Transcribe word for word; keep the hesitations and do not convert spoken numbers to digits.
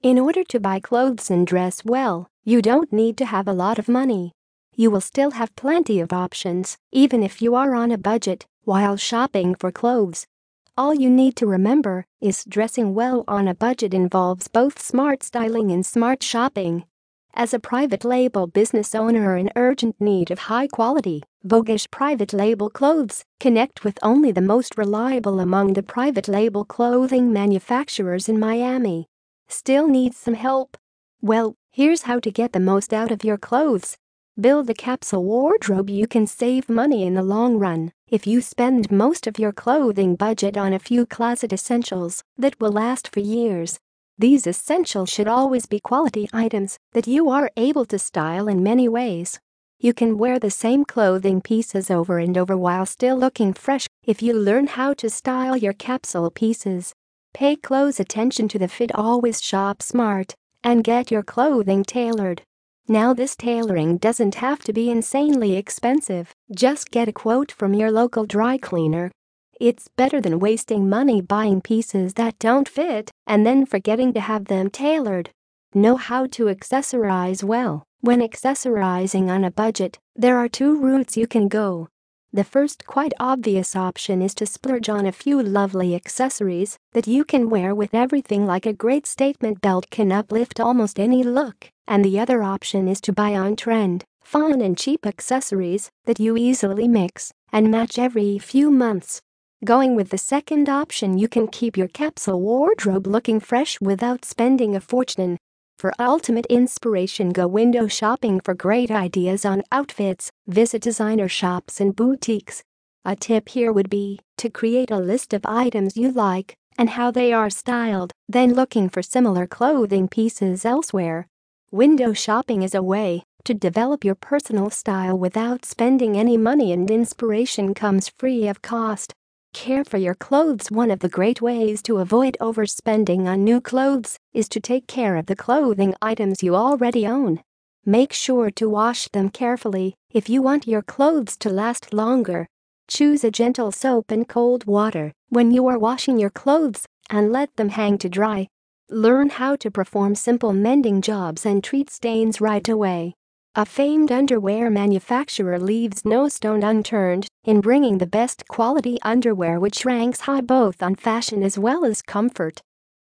In order to buy clothes and dress well, you don't need to have a lot of money. You will still have plenty of options, even if you are on a budget, while shopping for clothes. All you need to remember is dressing well on a budget involves both smart styling and smart shopping. As a private label business owner in urgent need of high-quality, voguish private label clothes, connect with only the most reliable among the private label clothing manufacturers in Miami. Still need some help? Well, here's how to get the most out of your clothes. Build a capsule wardrobe. You can save money in the long run if you spend most of your clothing budget on a few closet essentials that will last for years. These essentials should always be quality items that you are able to style in many ways. You can wear the same clothing pieces over and over while still looking fresh if you learn how to style your capsule pieces. Pay close attention to the fit. Always shop smart and get your clothing tailored. Now, this tailoring doesn't have to be insanely expensive. Just get a quote from your local dry cleaner. It's better than wasting money buying pieces that don't fit and then forgetting to have them tailored. Know how to accessorize well. When accessorizing on a budget, there are two routes you can go. The first quite obvious option is to splurge on a few lovely accessories that you can wear with everything, like a great statement belt can uplift almost any look, and the other option is to buy on-trend, fun and cheap accessories that you easily mix and match every few months. Going with the second option, you can keep your capsule wardrobe looking fresh without spending a fortune. For ultimate inspiration, go window shopping for great ideas on outfits. Visit designer shops and boutiques. A tip here would be to create a list of items you like and how they are styled, then looking for similar clothing pieces elsewhere. Window shopping is a way to develop your personal style without spending any money, and inspiration comes free of cost. Care for your clothes. One of the great ways to avoid overspending on new clothes is to take care of the clothing items you already own. Make sure to wash them carefully if you want your clothes to last longer. Choose a gentle soap and cold water when you are washing your clothes and let them hang to dry. Learn how to perform simple mending jobs and treat stains right away. A famed underwear manufacturer leaves no stone unturned in bringing the best quality underwear, which ranks high both on fashion as well as comfort.